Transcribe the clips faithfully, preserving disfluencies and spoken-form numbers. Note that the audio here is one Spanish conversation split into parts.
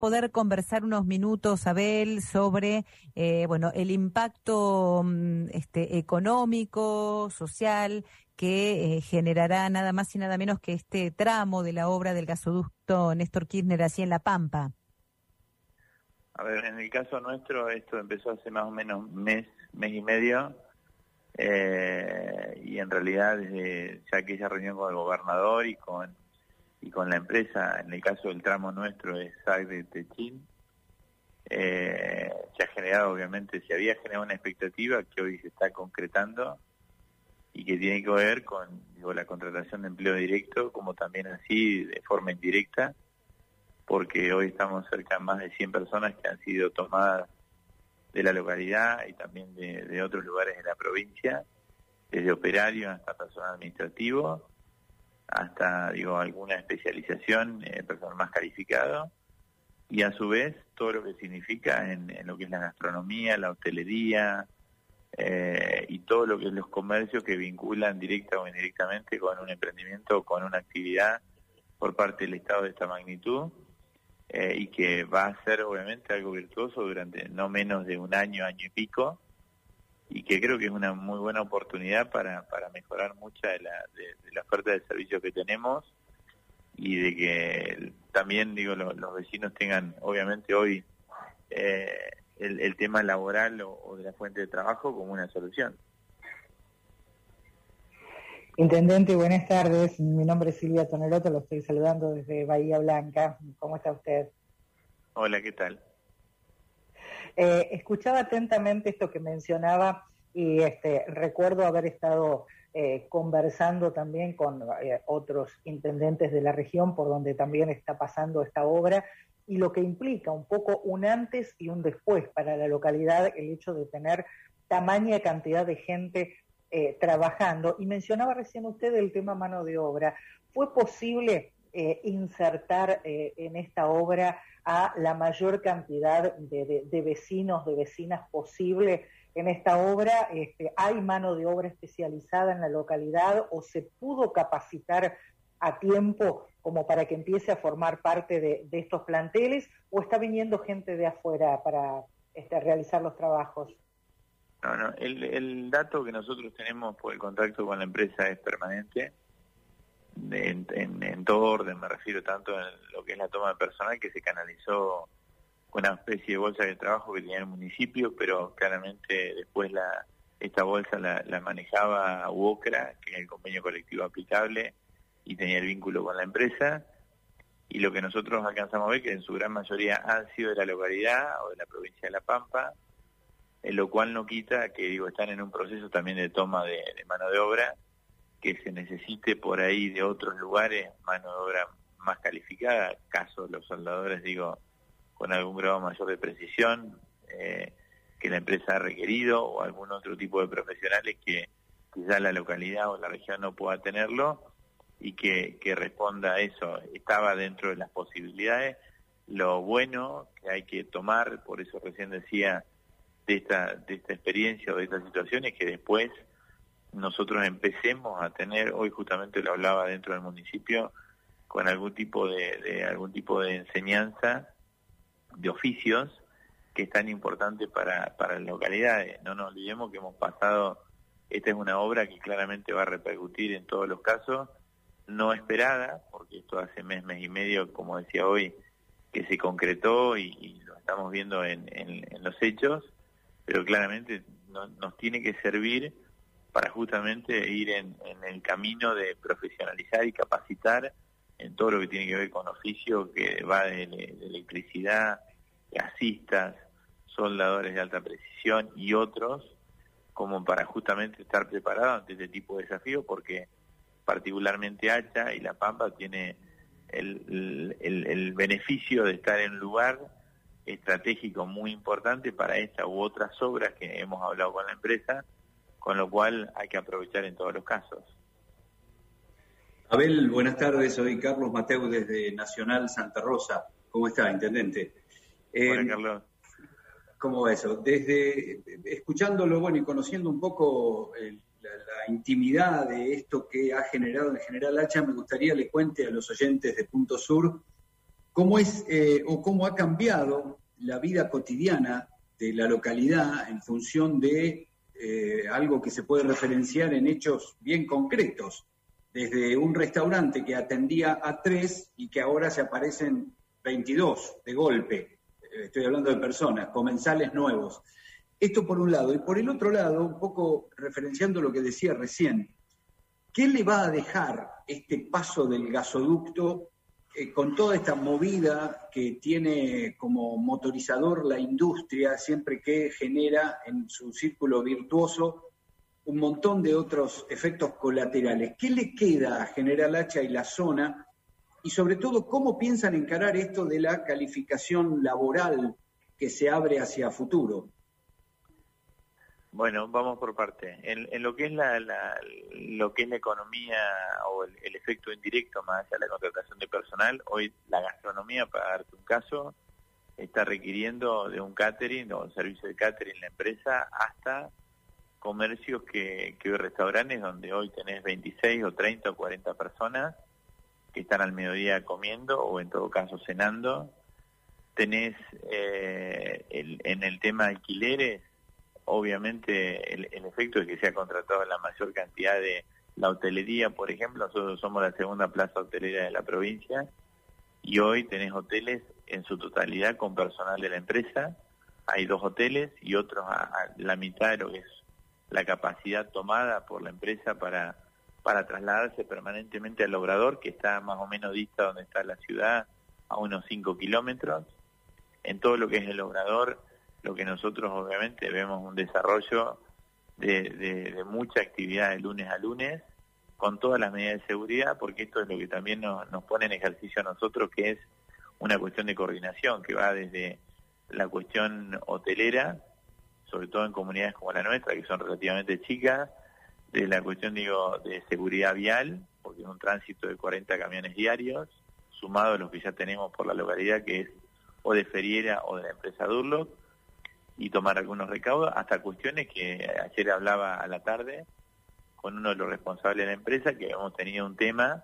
poder conversar unos minutos, Abel, sobre eh, bueno, el impacto este, económico, social, que eh, generará nada más y nada menos que este tramo de la obra del gasoducto Néstor Kirchner así en La Pampa. A ver, en el caso nuestro, esto empezó hace más o menos un mes, mes y medio, eh, y en realidad desde ya aquella reunión con el gobernador y con y con la empresa, en el caso del tramo nuestro es Sagre Techín, eh, se ha generado, obviamente, se había generado una expectativa que hoy se está concretando y que tiene que ver con digo, la contratación de empleo directo, como también así de forma indirecta, porque hoy estamos cerca de más de cien personas que han sido tomadas de la localidad y también de, de otros lugares de la provincia, desde operarios hasta personal administrativo, hasta digo alguna especialización, eh, personal más calificado, y a su vez todo lo que significa en, en lo que es la gastronomía, la hotelería, eh, y todo lo que es los comercios que vinculan directa o indirectamente con un emprendimiento o con una actividad por parte del Estado de esta magnitud, eh, y que va a ser obviamente algo virtuoso durante no menos de un año, año y pico, y que creo que es una muy buena oportunidad para, para mejorar mucha de la, de, de la oferta de servicios que tenemos y de que también digo lo, los vecinos tengan obviamente hoy eh, el, el tema laboral o, o de la fuente de trabajo como una solución. Intendente, buenas tardes. Mi nombre es Silvia Toneroto, lo estoy saludando desde Bahía Blanca. ¿Cómo está usted? Hola, ¿qué tal? Eh, escuchaba atentamente esto que mencionaba y este, recuerdo haber estado eh, conversando también con eh, otros intendentes de la región por donde también está pasando esta obra y lo que implica un poco un antes y un después para la localidad el hecho de tener tamaña cantidad de gente eh, trabajando. Y mencionaba recién usted el tema mano de obra. ¿Fue posible eh, insertar eh, en esta obra a la mayor cantidad de, de, de vecinos, de vecinas posible en esta obra? Este, ¿hay mano de obra especializada en la localidad o se pudo capacitar a tiempo como para que empiece a formar parte de, de estos planteles o está viniendo gente de afuera para este, realizar los trabajos? No, no, el, el dato que nosotros tenemos por el contacto con la empresa es permanente. En, en, en todo orden, me refiero tanto en lo que es la toma de personal que se canalizó con una especie de bolsa de trabajo que tenía el municipio, pero claramente después la esta bolsa la, la manejaba UOCRA, que es el convenio colectivo aplicable y tenía el vínculo con la empresa, y lo que nosotros alcanzamos a ver que en su gran mayoría han sido de la localidad o de la provincia de La Pampa, en lo cual no quita que digo están en un proceso también de toma de, de mano de obra, que se necesite por ahí de otros lugares mano de obra más calificada, caso los soldadores, digo, con algún grado mayor de precisión eh, que la empresa ha requerido, o algún otro tipo de profesionales que quizá la localidad o la región no pueda tenerlo, y que, que responda a eso. Estaba dentro de las posibilidades. Lo bueno que hay que tomar, por eso recién decía, de esta, de esta experiencia o de esta situación, es que después nosotros empecemos a tener, hoy justamente lo hablaba dentro del municipio, con algún tipo de, de algún tipo de enseñanza de oficios que es tan importante para, para las localidades. No nos olvidemos que hemos pasado, esta es una obra que claramente va a repercutir en todos los casos, no esperada, porque esto hace mes, mes y medio, como decía hoy, que se concretó y, y lo estamos viendo en, en, en los hechos, pero claramente no, nos tiene que servir para justamente ir en, en el camino de profesionalizar y capacitar en todo lo que tiene que ver con oficio, que va de, de electricidad, gasistas, soldadores de alta precisión y otros, como para justamente estar preparados ante este tipo de desafíos, porque particularmente Hacha y La Pampa tiene el, el, el beneficio de estar en un lugar estratégico muy importante para esta u otras obras que hemos hablado con la empresa, con lo cual hay que aprovechar en todos los casos. Abel, buenas tardes, soy Carlos Mateu desde Nacional Santa Rosa. ¿Cómo está, intendente? Hola, eh, Carlos. ¿Cómo va eso? Desde, escuchándolo, bueno, y conociendo un poco el, la, la intimidad de esto que ha generado en General Hacha, me gustaría le cuente a los oyentes de Punto Sur cómo es eh, o cómo ha cambiado la vida cotidiana de la localidad en función de eh, algo que se puede referenciar en hechos bien concretos, desde un restaurante que atendía a tres y que ahora se aparecen veintidós de golpe, estoy hablando de personas, comensales nuevos. Esto por un lado. Y por el otro lado, un poco referenciando lo que decía recién, ¿qué le va a dejar este paso del gasoducto eh, con toda esta movida que tiene como motorizador la industria, siempre que genera en su círculo virtuoso un montón de otros efectos colaterales? ¿Qué le queda a General Hacha y la zona? Y sobre todo, ¿cómo piensan encarar esto de la calificación laboral que se abre hacia futuro? Bueno, vamos por parte. En, en lo que es la, la lo que es la economía o el, el efecto indirecto más allá de la contratación de personal, hoy la gastronomía, para darte un caso, está requiriendo de un catering o un servicio de catering en la empresa, hasta comercios que, que restaurantes donde hoy tenés veintiséis o treinta o cuarenta personas que están al mediodía comiendo o en todo caso cenando. Tenés eh, el, en el tema alquileres, obviamente el, el efecto es que se ha contratado la mayor cantidad de la hotelería, por ejemplo. Nosotros somos la segunda plaza hotelera de la provincia y hoy tenés hoteles en su totalidad con personal de la empresa. Hay dos hoteles y otros a, a la mitad de lo que es la capacidad tomada por la empresa para, para trasladarse permanentemente al Obrador, que está más o menos dista donde está la ciudad, a unos cinco kilómetros. En todo lo que es el Obrador, lo que nosotros obviamente vemos un desarrollo de, de, de mucha actividad de lunes a lunes, con todas las medidas de seguridad, porque esto es lo que también nos, nos pone en ejercicio a nosotros, que es una cuestión de coordinación, que va desde la cuestión hotelera, sobre todo en comunidades como la nuestra, que son relativamente chicas, de la cuestión, digo, de seguridad vial, porque es un tránsito de cuarenta camiones diarios, sumado a los que ya tenemos por la localidad, que es o de Feriera o de la empresa Durlock, y tomar algunos recaudos, hasta cuestiones que ayer hablaba a la tarde con uno de los responsables de la empresa, que hemos tenido un tema,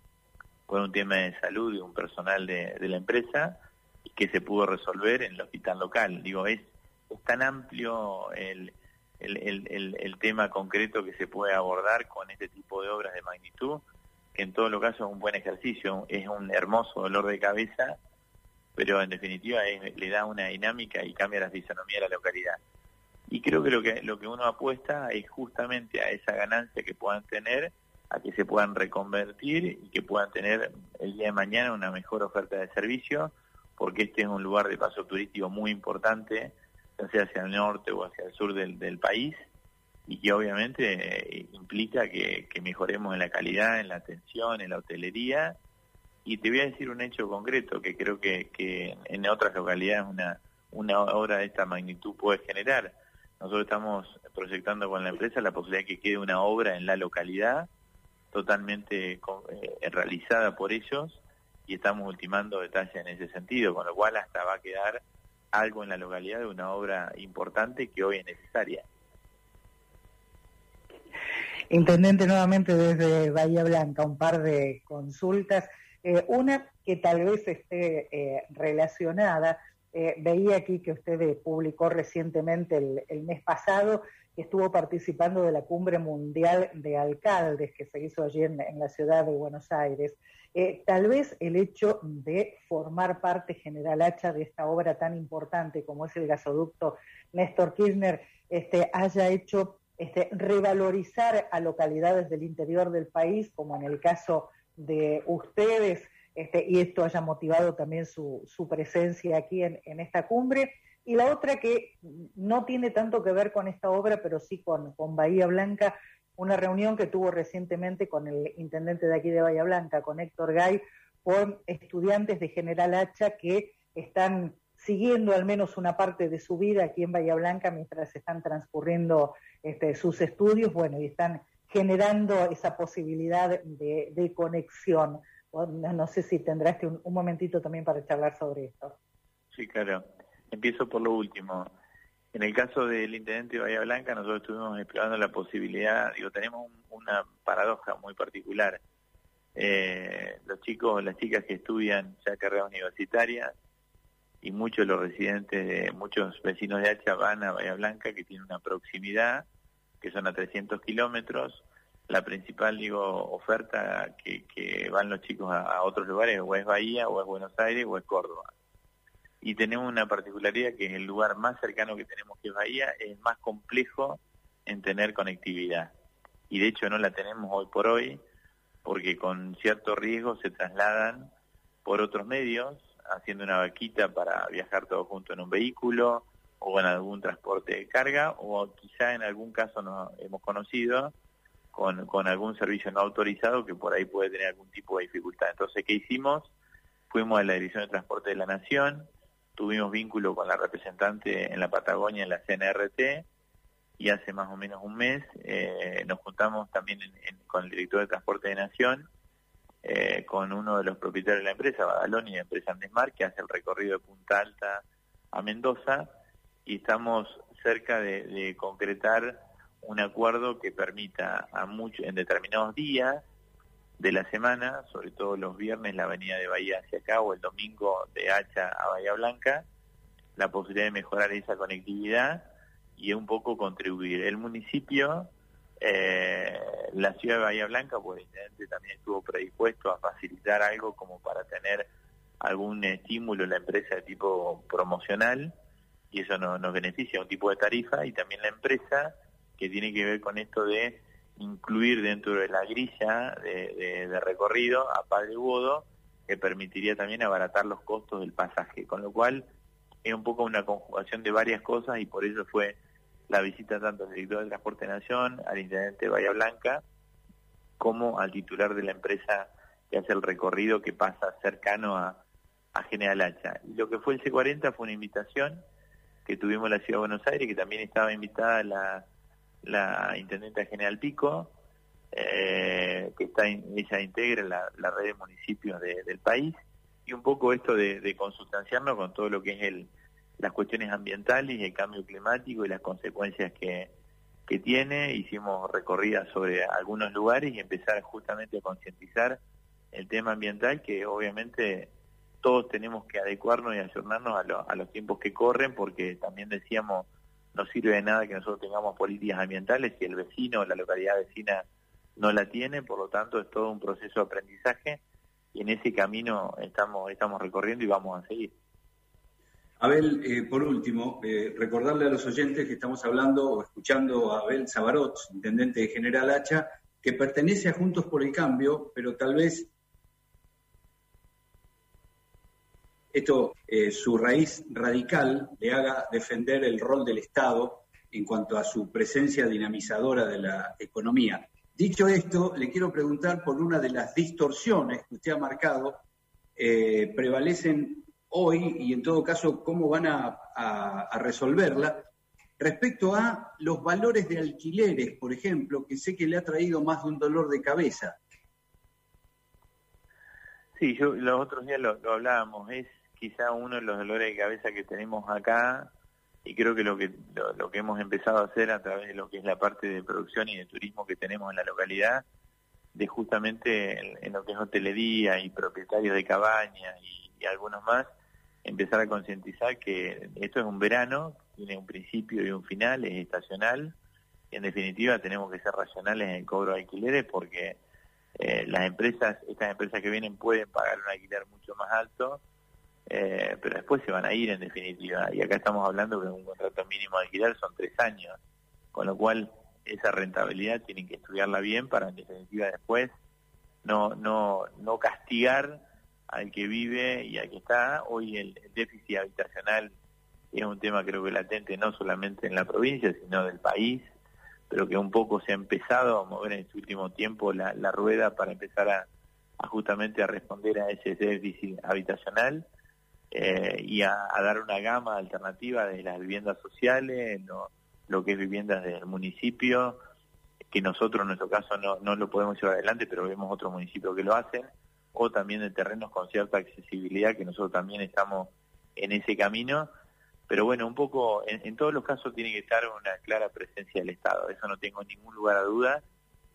con un tema de salud de un personal de, de la empresa, y que se pudo resolver en el hospital local. Digo, es, es tan amplio el, el, el, el, el tema concreto que se puede abordar con este tipo de obras de magnitud, que en todos los casos es un buen ejercicio, es un hermoso dolor de cabeza, pero en definitiva es, le da una dinámica y cambia la fisonomía de la localidad. Y creo que lo que lo que uno apuesta es justamente a esa ganancia que puedan tener, a que se puedan reconvertir y que puedan tener el día de mañana una mejor oferta de servicio, porque este es un lugar de paso turístico muy importante, ya sea hacia el norte o hacia el sur del, del país, y que obviamente eh, implica que, que mejoremos en la calidad, en la atención, en la hotelería. Y te voy a decir un hecho concreto que creo que, que en otras localidades una, una obra de esta magnitud puede generar. Nosotros estamos proyectando con la empresa la posibilidad de que quede una obra en la localidad totalmente eh, realizada por ellos, y estamos ultimando detalles en ese sentido, con lo cual hasta va a quedar algo en la localidad de una obra importante que hoy es necesaria. Intendente, nuevamente desde Bahía Blanca, un par de consultas. Eh, una que tal vez esté eh, relacionada, eh, veía aquí que usted eh, publicó recientemente el, el mes pasado que estuvo participando de la Cumbre Mundial de Alcaldes que se hizo allí en, en la ciudad de Buenos Aires. Eh, tal vez el hecho de formar parte, General Hacha, de esta obra tan importante como es el gasoducto Néstor Kirchner, este, haya hecho este, revalorizar a localidades del interior del país, como en el caso de ustedes, este, y esto haya motivado también su, su presencia aquí en, en esta cumbre. Y la otra que no tiene tanto que ver con esta obra, pero sí con, con Bahía Blanca, una reunión que tuvo recientemente con el intendente de aquí de Bahía Blanca, con Héctor Gay, con estudiantes de General Hacha que están siguiendo al menos una parte de su vida aquí en Bahía Blanca mientras están transcurriendo este, sus estudios, bueno, y están generando esa posibilidad de, de conexión. No sé si tendrás un, un momentito también para charlar sobre esto. Sí, claro. Empiezo por lo último. En el caso del intendente de Bahía Blanca, nosotros estuvimos explorando la posibilidad, digo, tenemos un, una paradoja muy particular. eh, los chicos, las chicas que estudian ya carreras universitarias y muchos de los residentes, de muchos vecinos de Hacha van a Bahía Blanca, que tiene una proximidad, que son a trescientos kilómetros. La principal, digo, oferta que, que van los chicos a, a otros lugares, o es Bahía, o es Buenos Aires, o es Córdoba. Y tenemos una particularidad que es el lugar más cercano que tenemos, que es Bahía, es más complejo en tener conectividad. Y de hecho no la tenemos hoy por hoy, porque con cierto riesgo se trasladan por otros medios, haciendo una vaquita para viajar todos juntos en un vehículo, o en algún transporte de carga, o quizá en algún caso nos hemos conocido con, con algún servicio no autorizado que por ahí puede tener algún tipo de dificultad. Entonces, ¿qué hicimos? Fuimos a la Dirección de Transporte de la Nación, tuvimos vínculo con la representante en la Patagonia, en la C N R T, y hace más o menos un mes eh, nos juntamos también en, en, con el director de Transporte de Nación, eh, con uno de los propietarios de la empresa, Badaloni, y la empresa Andesmar, que hace el recorrido de Punta Alta a Mendoza, y estamos cerca de, de concretar un acuerdo que permita a muchos, en determinados días de la semana, sobre todo los viernes, la avenida de Bahía hacia acá, o el domingo de Hacha a Bahía Blanca, la posibilidad de mejorar esa conectividad y un poco contribuir. El municipio, eh, la ciudad de Bahía Blanca, pues evidentemente también estuvo predispuesto a facilitar algo como para tener algún estímulo en la empresa de tipo promocional, y eso no, nos beneficia, un tipo de tarifa, y también la empresa que tiene que ver con esto de incluir dentro de la grilla de, de, de recorrido a Padre Bodo, que permitiría también abaratar los costos del pasaje, con lo cual es un poco una conjugación de varias cosas, y por eso fue la visita tanto al director de Transporte de Nación, al intendente de Bahía Blanca, como al titular de la empresa que hace el recorrido que pasa cercano a, a General Hacha. Y lo que fue el C cuarenta fue una invitación que tuvimos en la Ciudad de Buenos Aires, que también estaba invitada la, la intendenta General Pico, eh, que está ella integra la, la red de municipios de, del país, y un poco esto de, de consustanciarnos con todo lo que es el las cuestiones ambientales y el cambio climático y las consecuencias que, que tiene. Hicimos recorridas sobre algunos lugares y empezar justamente a concientizar el tema ambiental, que obviamente todos tenemos que adecuarnos y ayornarnos a, lo, a los tiempos que corren, porque también decíamos, no sirve de nada que nosotros tengamos políticas ambientales si el vecino o la localidad vecina no la tiene. Por lo tanto, es todo un proceso de aprendizaje, y en ese camino estamos, estamos recorriendo y vamos a seguir. Abel, eh, por último, eh, recordarle a los oyentes que estamos hablando o escuchando a Abel Sabarot, intendente de General Hacha, que pertenece a Juntos por el Cambio, pero tal vez esto, eh, su raíz radical, le haga defender el rol del Estado en cuanto a su presencia dinamizadora de la economía. Dicho esto, le quiero preguntar por una de las distorsiones que usted ha marcado, eh, prevalecen hoy, y en todo caso, cómo van a, a, a resolverla, respecto a los valores de alquileres, por ejemplo, que sé que le ha traído más de un dolor de cabeza. Sí, yo los otros días lo, lo hablábamos, es quizá uno de los dolores de cabeza que tenemos acá, y creo que lo que lo, lo que hemos empezado a hacer a través de lo que es la parte de producción y de turismo que tenemos en la localidad, de justamente en, en lo que es hotelería y propietarios de cabañas y, y algunos más, empezar a concientizar que esto es un verano, tiene un principio y un final, es estacional, y en definitiva tenemos que ser racionales en el cobro de alquileres, porque eh, las empresas, estas empresas que vienen pueden pagar un alquiler mucho más alto, eh, pero después se van a ir en definitiva, y acá estamos hablando que un contrato mínimo de alquiler son tres años, con lo cual esa rentabilidad tienen que estudiarla bien para en definitiva después no, no, no castigar al que vive y al que está. Hoy el, el déficit habitacional es un tema creo que latente no solamente en la provincia, sino del país, pero que un poco se ha empezado a mover en este último tiempo la, la rueda para empezar a, a justamente a responder a ese déficit habitacional, eh, y a, a dar una gama alternativa de las viviendas sociales, lo, lo que es viviendas del municipio, que nosotros en nuestro caso no, no lo podemos llevar adelante, pero vemos otros municipios que lo hacen, o también de terrenos con cierta accesibilidad, que nosotros también estamos en ese camino. Pero bueno, un poco, en, en todos los casos tiene que estar una clara presencia del Estado, eso no tengo ningún lugar a duda.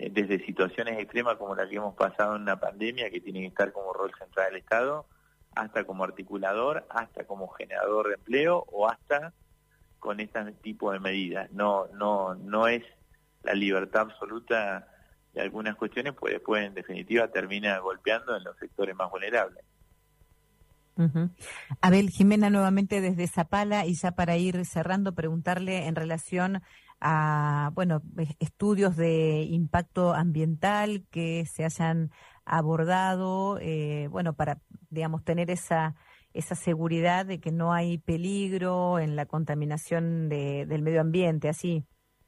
eh, desde situaciones extremas como la que hemos pasado en una pandemia, que tiene que estar como rol central del Estado, hasta como articulador, hasta como generador de empleo o hasta con este tipo de medidas. No, no, no es la libertad absoluta de algunas cuestiones, pues después en definitiva termina golpeando en los sectores más vulnerables. Uh-huh. Abel, Jimena nuevamente desde Zapala, y ya para ir cerrando, preguntarle en relación a, bueno, estudios de impacto ambiental que se hayan abordado, eh, bueno, para, digamos, tener esa esa seguridad de que no hay peligro en la contaminación de, del medio ambiente, así.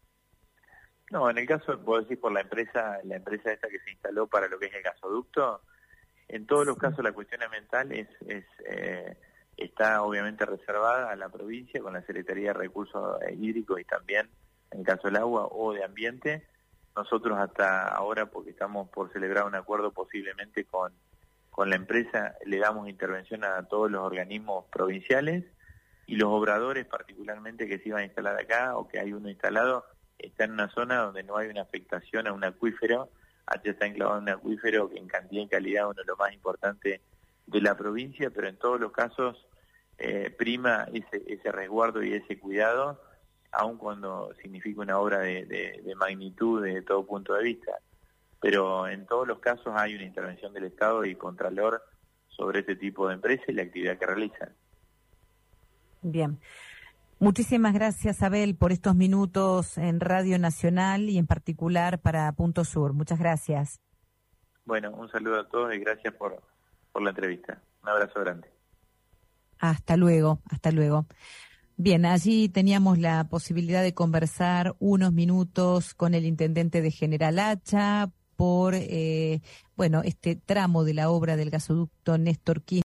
No, en el caso, puedo decir, por la empresa, la empresa esta que se instaló para lo que es el gasoducto, en todos los casos la cuestión ambiental es, es eh, está obviamente reservada a la provincia con la Secretaría de Recursos Hídricos y también, en el caso del agua o de ambiente. Nosotros hasta ahora, porque estamos por celebrar un acuerdo posiblemente con, con la empresa, le damos intervención a todos los organismos provinciales, y los obradores particularmente que se iban a instalar acá o que hay uno instalado, está en una zona donde no hay una afectación a un acuífero. H está enclavado en un acuífero que en cantidad y calidad es uno de los más importantes de la provincia, pero en todos los casos eh, prima ese, ese resguardo y ese cuidado, aun cuando significa una obra de, de, de magnitud desde todo punto de vista. Pero en todos los casos hay una intervención del Estado y Contralor sobre este tipo de empresas y la actividad que realizan. Bien. Muchísimas gracias, Abel, por estos minutos en Radio Nacional y en particular para Punto Sur. Muchas gracias. Bueno, un saludo a todos y gracias por, por la entrevista. Un abrazo grande. Hasta luego, hasta luego. Bien, allí teníamos la posibilidad de conversar unos minutos con el intendente de General Hacha por, eh, bueno, este tramo de la obra del gasoducto Néstor Kirchner.